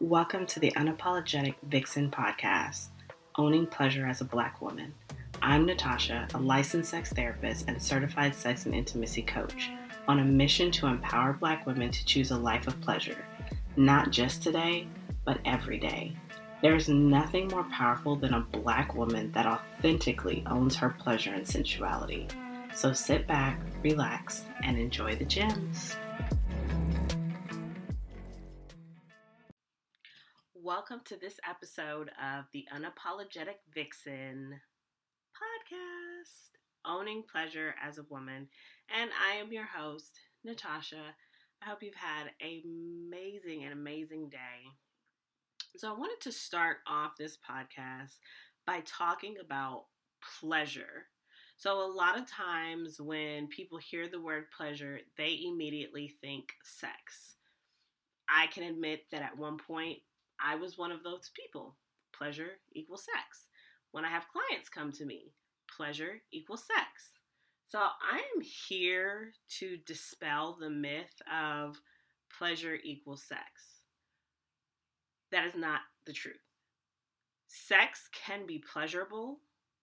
Welcome to the Unapologetic Vixen podcast, Owning Pleasure as a Black Woman. I'm Natasha, a licensed sex therapist and certified sex and intimacy coach, on a mission to empower Black women to choose a life of pleasure, not just today, but every day. There is nothing more powerful than a Black woman that authentically owns her pleasure and sensuality. So sit back, relax, and enjoy the gems. Welcome to this episode of the Unapologetic Vixen podcast, Owning Pleasure as a Woman. And I am your host, Natasha. I hope you've had an amazing day. So I wanted to start off this podcast by talking about pleasure. So a lot of times when people hear the word pleasure, they immediately think sex. I can admit that at one point, I was one of those people. Pleasure equals sex. When I have clients come to me, pleasure equals sex. So I am here to dispel the myth of pleasure equals sex. That is not the truth. Sex can be pleasurable.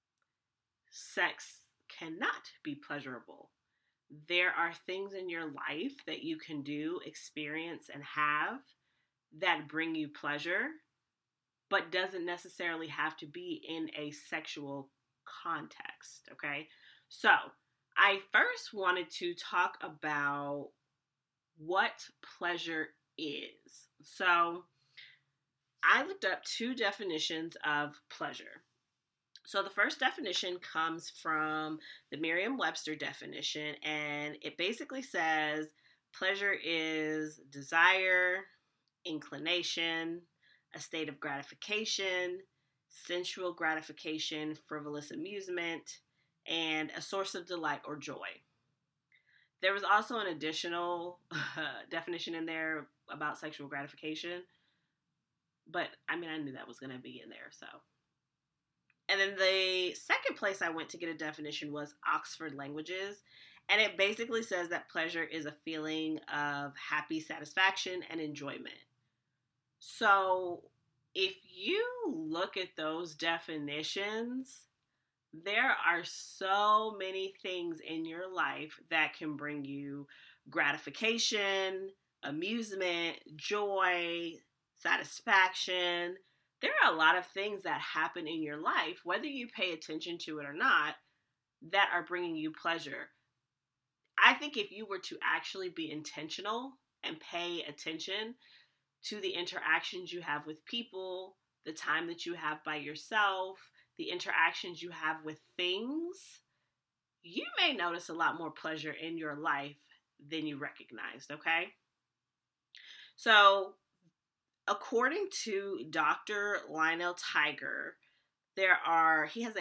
Sex cannot be pleasurable. There are things in your life that you can do, experience, and have that bring you pleasure, but doesn't necessarily have to be in a sexual context, okay? So, I first wanted to talk about what pleasure is. So, I looked up two definitions of pleasure. So, the first definition comes from the Merriam-Webster definition, and it basically says pleasure is desire, inclination, a state of gratification, sensual gratification, frivolous amusement, and a source of delight or joy. There was also an additional definition in there about sexual gratification, but I knew that was going to be in there, so. And then the second place I went to get a definition was Oxford Languages, and it basically says that pleasure is a feeling of happy satisfaction and enjoyment. So, if you look at those definitions, there are so many things in your life that can bring you gratification, amusement, joy, satisfaction. There are a lot of things that happen in your life, whether you pay attention to it or not, that are bringing you pleasure. I think if you were to actually be intentional and pay attention to the interactions you have with people, the time that you have by yourself, the interactions you have with things, you may notice a lot more pleasure in your life than you recognized, okay? So, according to Dr. Lionel Tiger, he has a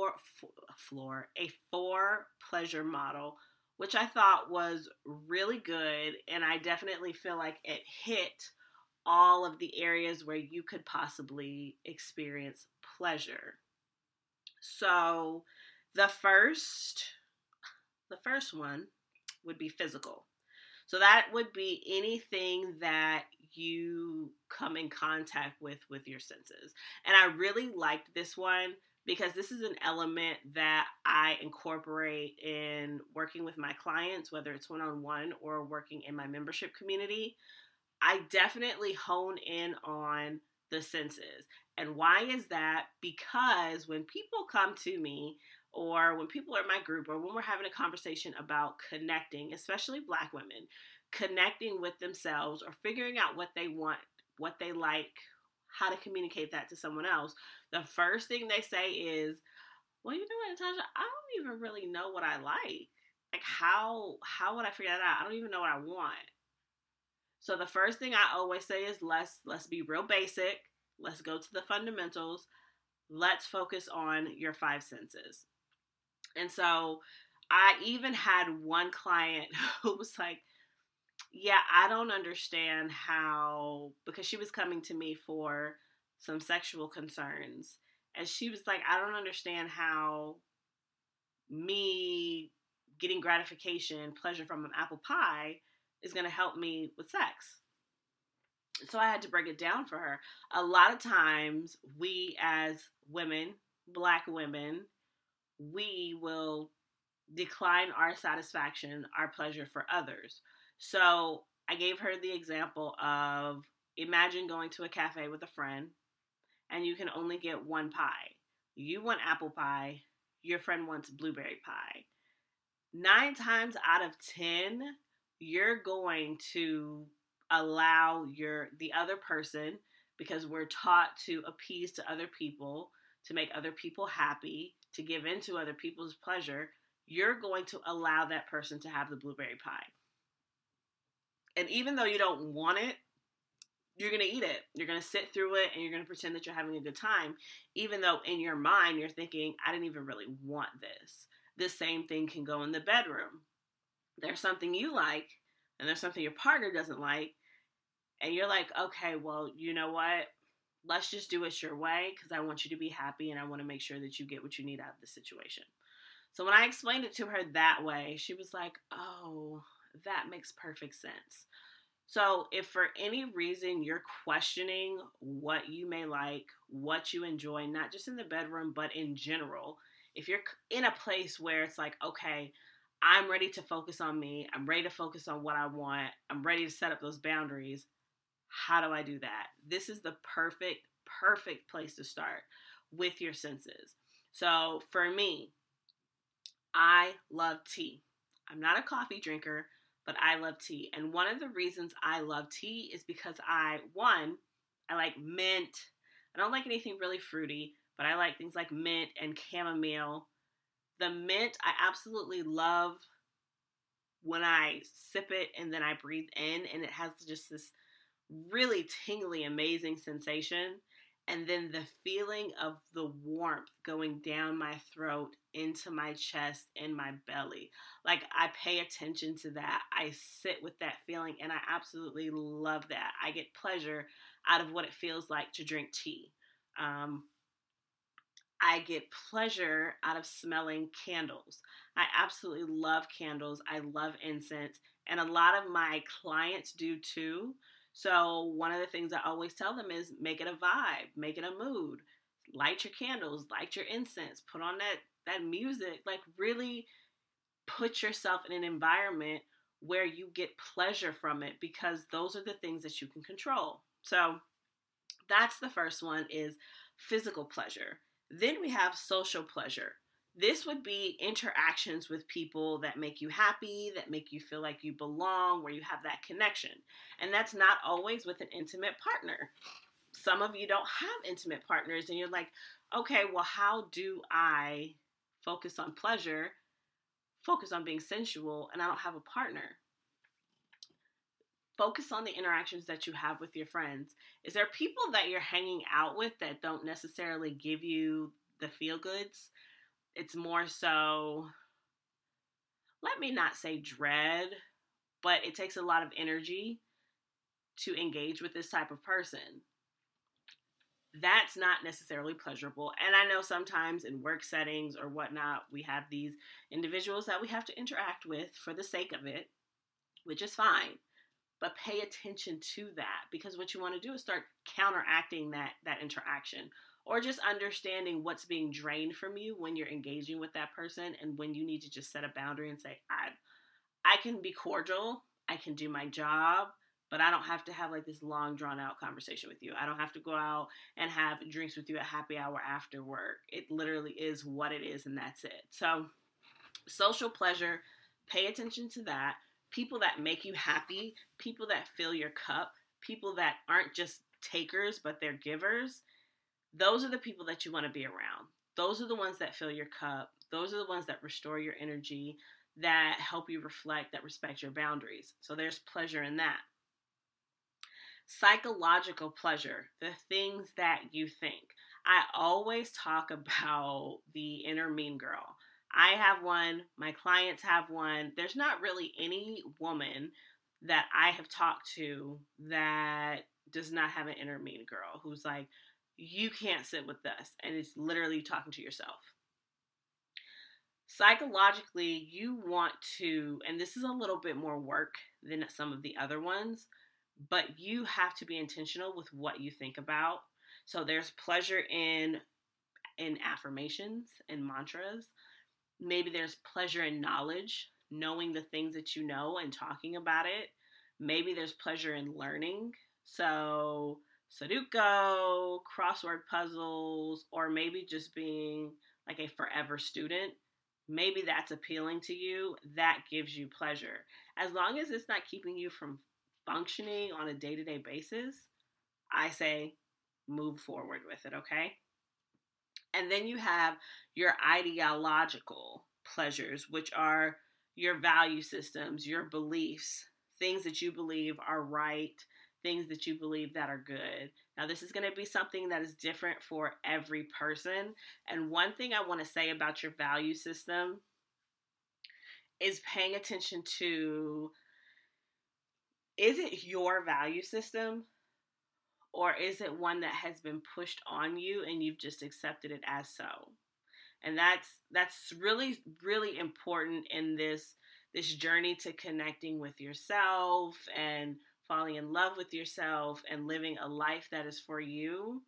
four pleasure model, which I thought was really good, and I definitely feel like it hit all of the areas where you could possibly experience pleasure. So the first one would be physical. So that would be anything that you come in contact with your senses. And I really liked this one because this is an element that I incorporate in working with my clients, whether it's one-on-one or working in my membership community. I definitely hone in on the senses. And why is that? Because when people come to me, or when people are in my group, or when we're having a conversation about connecting, especially Black women, connecting with themselves or figuring out what they want, what they like, how to communicate that to someone else, the first thing they say is, well, you know what, Natasha, I don't even really know what I like. Like, how would I figure that out? I don't even know what I want. So the first thing I always say is let's be real basic. Let's go to the fundamentals. Let's focus on your five senses. And so I even had one client who was like, yeah, I don't understand how, because she was coming to me for some sexual concerns. And she was like, I don't understand how me getting gratification, pleasure from an apple pie is going to help me with sex. So I had to break it down for her. A lot of times, we as women, Black women, we will decline our satisfaction, our pleasure for others. So I gave her the example of, imagine going to a cafe with a friend and you can only get one pie. You want apple pie, your friend wants blueberry pie. 9 times out of 10, you're going to allow the other person, because we're taught to appease to other people, to make other people happy, to give in to other people's pleasure. You're going to allow that person to have the blueberry pie. And even though you don't want it, you're going to eat it. You're going to sit through it and you're going to pretend that you're having a good time, even though in your mind you're thinking, I didn't even really want this. The same thing can go in the bedroom. There's something you like and there's something your partner doesn't like. And you're like, okay, well, you know what? Let's just do it your way because I want you to be happy and I want to make sure that you get what you need out of the situation. So when I explained it to her that way, she was like, oh, that makes perfect sense. So if for any reason you're questioning what you may like, what you enjoy, not just in the bedroom, but in general, if you're in a place where it's like, okay, I'm ready to focus on me, I'm ready to focus on what I want, I'm ready to set up those boundaries, how do I do that? This is the perfect place to start with your senses. So for me, I love tea. I'm not a coffee drinker, but I love tea. And one of the reasons I love tea is because I like mint. I don't like anything really fruity, but I like things like mint and chamomile. The mint, I absolutely love when I sip it and then I breathe in, and it has just this really tingly, amazing sensation. And then the feeling of the warmth going down my throat, into my chest, and my belly. Like, I pay attention to that. I sit with that feeling, and I absolutely love that. I get pleasure out of what it feels like to drink tea. I get pleasure out of smelling candles. I absolutely love candles. I love incense. And a lot of my clients do too. So one of the things I always tell them is make it a vibe, make it a mood. Light your candles, light your incense, put on that music. Like, really put yourself in an environment where you get pleasure from it, because those are the things that you can control. So that's the first one, is physical pleasure. Then we have social pleasure. This would be interactions with people that make you happy, that make you feel like you belong, where you have that connection. And that's not always with an intimate partner. Some of you don't have intimate partners, and you're like, okay, well, how do I focus on pleasure, focus on being sensual, and I don't have a partner? Focus on the interactions that you have with your friends. Is there people that you're hanging out with that don't necessarily give you the feel goods? It's more so, let me not say dread, but it takes a lot of energy to engage with this type of person. That's not necessarily pleasurable. And I know sometimes in work settings or whatnot, we have these individuals that we have to interact with for the sake of it, which is fine. But pay attention to that, because what you want to do is start counteracting that interaction, or just understanding what's being drained from you when you're engaging with that person, and when you need to just set a boundary and say, I can be cordial, I can do my job, but I don't have to have like this long drawn out conversation with you. I don't have to go out and have drinks with you at happy hour after work. It literally is what it is, and that's it. So social pleasure, pay attention to that. People that make you happy, people that fill your cup, people that aren't just takers, but they're givers. Those are the people that you want to be around. Those are the ones that fill your cup. Those are the ones that restore your energy, that help you reflect, that respect your boundaries. So there's pleasure in that. Psychological pleasure, the things that you think. I always talk about the inner mean girl. I have one, my clients have one. There's not really any woman that I have talked to that does not have an inner mean girl, who's like, you can't sit with us. And it's literally talking to yourself. Psychologically, you want to, and this is a little bit more work than some of the other ones, but you have to be intentional with what you think about. So there's pleasure in affirmations and mantras. Maybe there's pleasure in knowledge, knowing the things that you know and talking about it. Maybe there's pleasure in learning. So Sudoku, crossword puzzles, or maybe just being like a forever student. Maybe that's appealing to you. That gives you pleasure. As long as it's not keeping you from functioning on a day-to-day basis, I say move forward with it, okay? And then you have your ideological pleasures, which are your value systems, your beliefs, things that you believe are right, things that you believe that are good. Now, this is going to be something that is different for every person. And one thing I want to say about your value system is paying attention to, is it your value system? Or is it one that has been pushed on you and you've just accepted it as so? And that's really, really important in this journey to connecting with yourself and falling in love with yourself and living a life that is for you.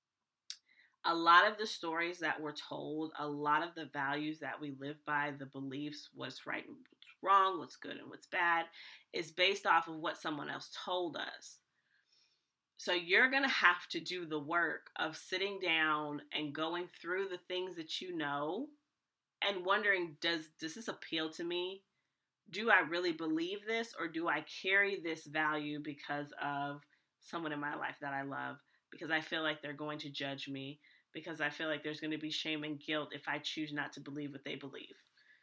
A lot of the stories that we're told, a lot of the values that we live by, the beliefs, what's right and what's wrong, what's good and what's bad, is based off of what someone else told us. So you're going to have to do the work of sitting down and going through the things that you know and wondering, does this appeal to me? Do I really believe this, or do I carry this value because of someone in my life that I love? Because I feel like they're going to judge me, because I feel like there's going to be shame and guilt if I choose not to believe what they believe.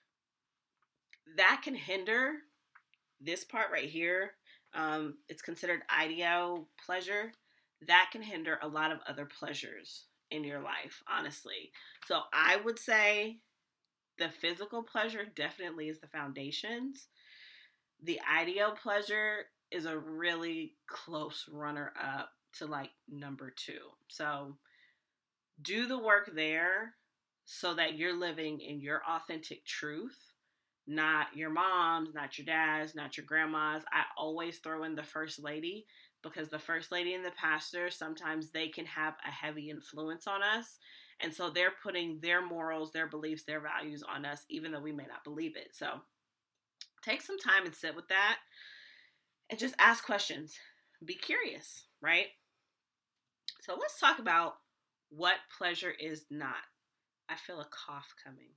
That can hinder this part right here. It's considered ideo pleasure. That can hinder a lot of other pleasures in your life, honestly. So I would say the physical pleasure definitely is the foundations. The ideo pleasure is a really close runner up to like number 2. So do the work there so that you're living in your authentic truth, not your mom's, not your dad's, not your grandma's. I always throw in the first lady, because the first lady and the pastor, sometimes they can have a heavy influence on us. And so they're putting their morals, their beliefs, their values on us, even though we may not believe it. So take some time and sit with that and just ask questions. Be curious, right? So let's talk about what pleasure is not. I feel a cough coming.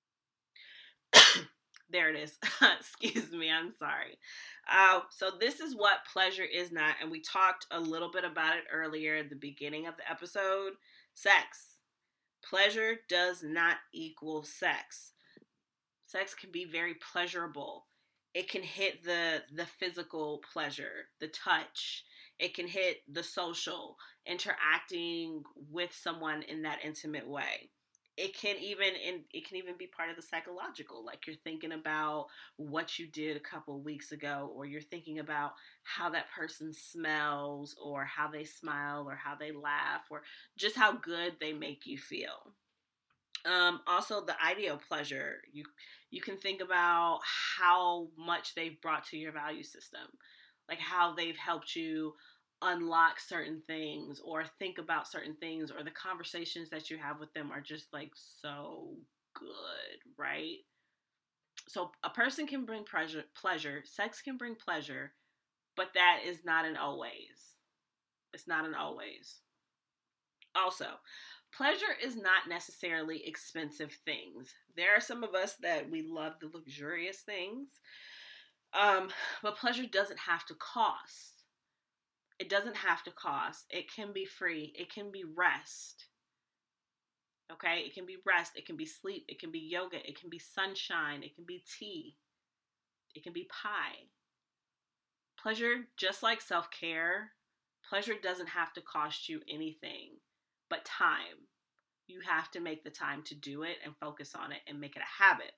There it is. Excuse me. I'm sorry. So this is what pleasure is not. And we talked a little bit about it earlier at the beginning of the episode. Sex. Pleasure does not equal sex. Sex can be very pleasurable. It can hit the physical pleasure, the touch. It can hit the social, interacting with someone in that intimate way. It can even be part of the psychological, like you're thinking about what you did a couple weeks ago, or you're thinking about how that person smells, or how they smile, or how they laugh, or just how good they make you feel. Also, the ideo pleasure, you can think about how much they've brought to your value system, like how they've helped you unlock certain things or think about certain things, or the conversations that you have with them are just like so good, right? So a person can bring pleasure, sex can bring pleasure, but that is not an always. It's not an always. Also, pleasure is not necessarily expensive things. There are some of us that we love the luxurious things, but pleasure doesn't have to cost. It doesn't have to cost. It can be free. It can be rest. Okay? It can be rest. It can be sleep. It can be yoga. It can be sunshine. It can be tea. It can be pie. Pleasure, just like self-care, pleasure doesn't have to cost you anything but time. You have to make the time to do it and focus on it and make it a habit.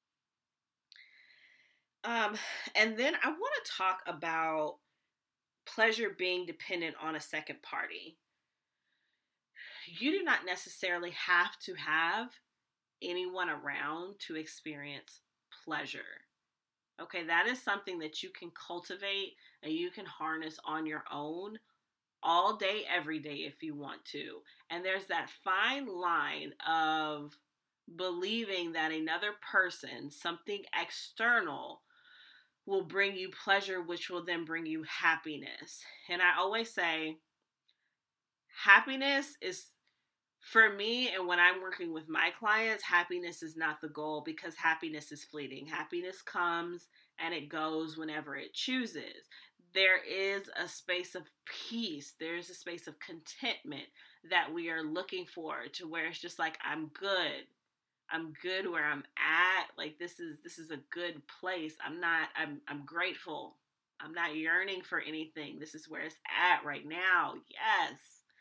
And then I want to talk about pleasure being dependent on a second party. You do not necessarily have to have anyone around to experience pleasure. Okay, that is something that you can cultivate and you can harness on your own all day, every day if you want to. And there's that fine line of believing that another person, something external, will bring you pleasure, which will then bring you happiness. And I always say, happiness is, for me, and when I'm working with my clients, happiness is not the goal because happiness is fleeting. Happiness comes and it goes whenever it chooses. There is a space of peace, there's a space of contentment that we are looking for, to where it's just like, I'm good. I'm good where I'm at. Like, this is a good place. I'm grateful. I'm not yearning for anything. This is where it's at right now. Yes.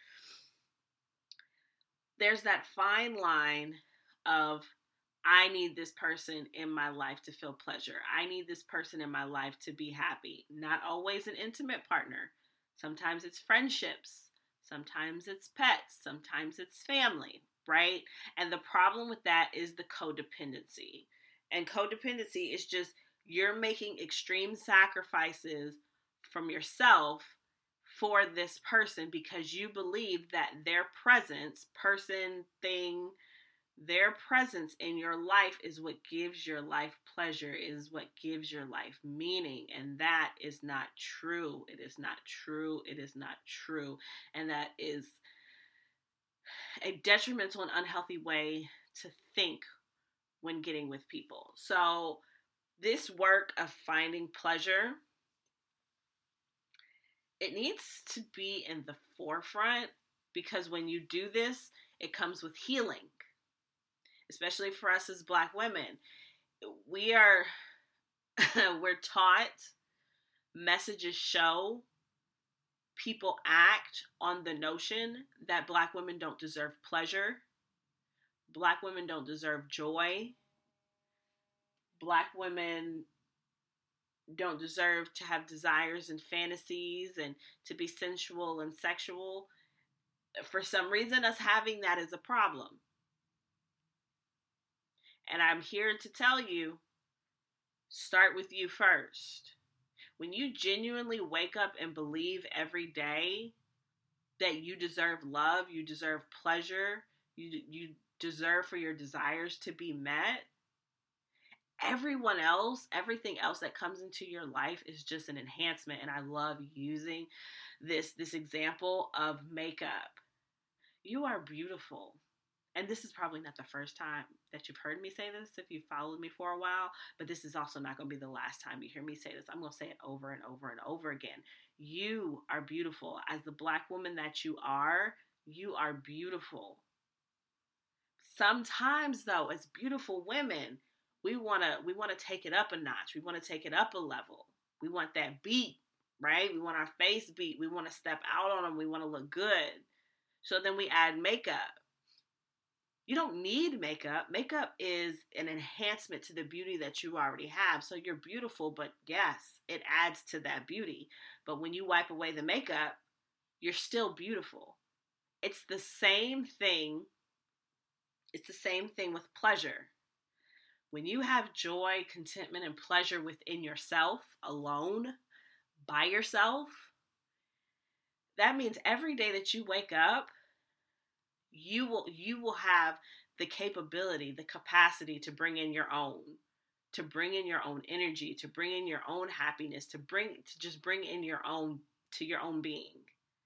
There's that fine line of, I need this person in my life to feel pleasure. I need this person in my life to be happy. Not always an intimate partner. Sometimes it's friendships. Sometimes it's pets. Sometimes it's family, right? And the problem with that is the codependency. And codependency is just, you're making extreme sacrifices from yourself for this person because you believe that their presence, person, thing, their presence in your life is what gives your life pleasure, is what gives your life meaning. And that is not true. It is not true. It is not true. And that is a detrimental and unhealthy way to think when getting with people. So this work of finding pleasure, it needs to be in the forefront, because when you do this, it comes with healing, especially for us as Black women. We are, we're taught, messages show, people act on the notion that Black women don't deserve pleasure, Black women don't deserve joy, Black women don't deserve to have desires and fantasies and to be sensual and sexual. For some reason, us having that is a problem. And I'm here to tell you, start with you first. When you genuinely wake up and believe every day that you deserve love, you deserve pleasure, you deserve for your desires to be met, everyone else, everything else that comes into your life is just an enhancement. And I love using this example of makeup. You are beautiful. And this is probably not the first time that you've heard me say this if you've followed me for a while, but this is also not going to be the last time you hear me say this. I'm going to say it over and over and over again. You are beautiful. As the Black woman that you are beautiful. Sometimes, though, as beautiful women, we want to take it up a notch. We want to take it up a level. We want that beat, right? We want our face beat. We want to step out on them. We want to look good. So then we add makeup. You don't need makeup. Makeup is an enhancement to the beauty that you already have. So you're beautiful, but yes, it adds to that beauty. But when you wipe away the makeup, you're still beautiful. It's the same thing. It's the same thing with pleasure. When you have joy, contentment, and pleasure within yourself, alone, by yourself, that means every day that you wake up, you will have the capability, the capacity to bring in your own, energy, to bring in your own happiness, to just bring in your own, to your own being.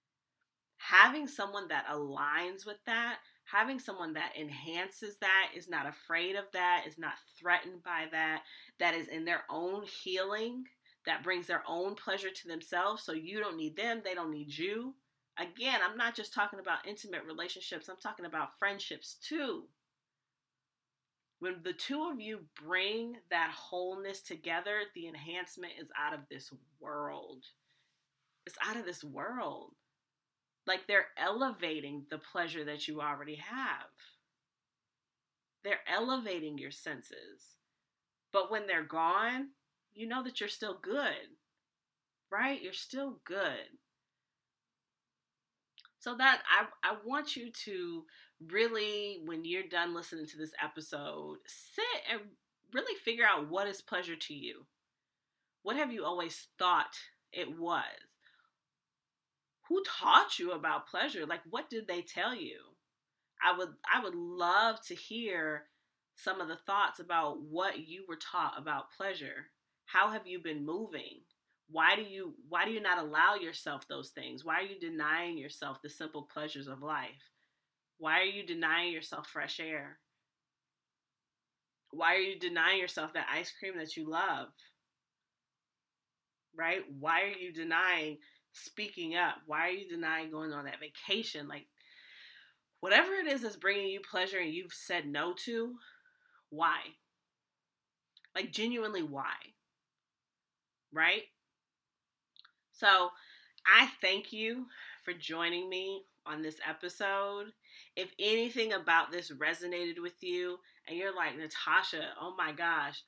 Having someone that aligns with that, having someone that enhances that, is not afraid of that, is not threatened by that, that is in their own healing, that brings their own pleasure to themselves, so you don't need them, they don't need you. Again, I'm not just talking about intimate relationships, I'm talking about friendships too. When the two of you bring that wholeness together, the enhancement is out of this world. It's out of this world. Like, they're elevating the pleasure that you already have. They're elevating your senses. But when they're gone, you know that you're still good, right? You're still good. So that I want you to really, when you're done listening to this episode, sit and really figure out what is pleasure to you. What have you always thought it was? Who taught you about pleasure? Like, what did they tell you? I would love to hear some of the thoughts about what you were taught about pleasure. How have you been moving? Why do you not allow yourself those things? Why are you denying yourself the simple pleasures of life? Why are you denying yourself fresh air? Why are you denying yourself that ice cream that you love? Right? Why are you denying speaking up? Why are you denying going on that vacation? Like, whatever it is that's bringing you pleasure and you've said no to, why? Like, genuinely, why? Right? So, I thank you for joining me on this episode. If anything about this resonated with you and you're like, Natasha, oh my gosh,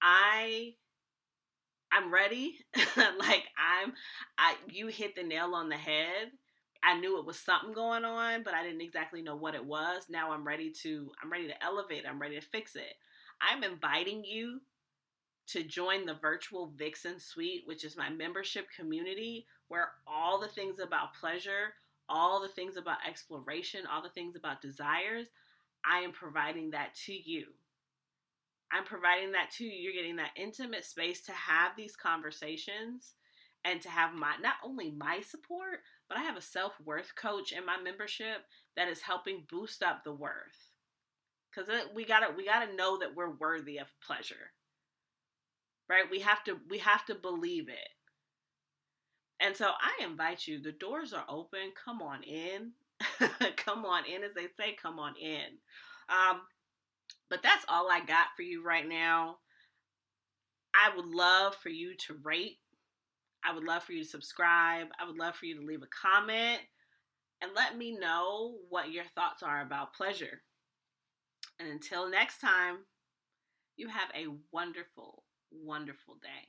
I'm ready. Like, you hit the nail on the head. I knew it was something going on, but I didn't exactly know what it was. Now I'm ready to elevate. I'm ready to fix it. I'm inviting you to join the Virtual Vixen Suite, which is my membership community where all the things about pleasure, all the things about exploration, all the things about desires, I am providing that to you. I'm providing that to you. You're getting that intimate space to have these conversations and to have not only my support, but I have a self-worth coach in my membership that is helping boost up the worth. Because we gotta know that we're worthy of pleasure. Right? We have to believe it. And so I invite you, the doors are open. Come on in. Come on in, as they say, come on in. But that's all I got for you right now. I would love for you to rate. I would love for you to subscribe. I would love for you to leave a comment and let me know what your thoughts are about pleasure. And until next time, you have a wonderful, wonderful day.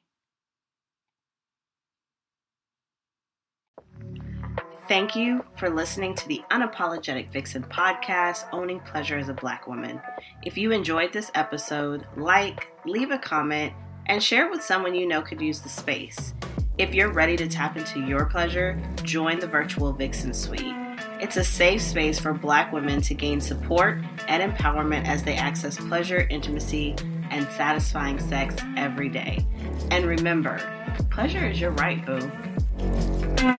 Thank you for listening to the Unapologetic Vixen podcast, Owning Pleasure as a Black Woman. If you enjoyed this episode, leave a comment, and share with someone you know could use the space. If you're ready to tap into your pleasure, join the Virtual Vixen Suite. It's a safe space for Black women to gain support and empowerment as they access pleasure, intimacy, and satisfying sex every day. And remember, pleasure is your right, boo.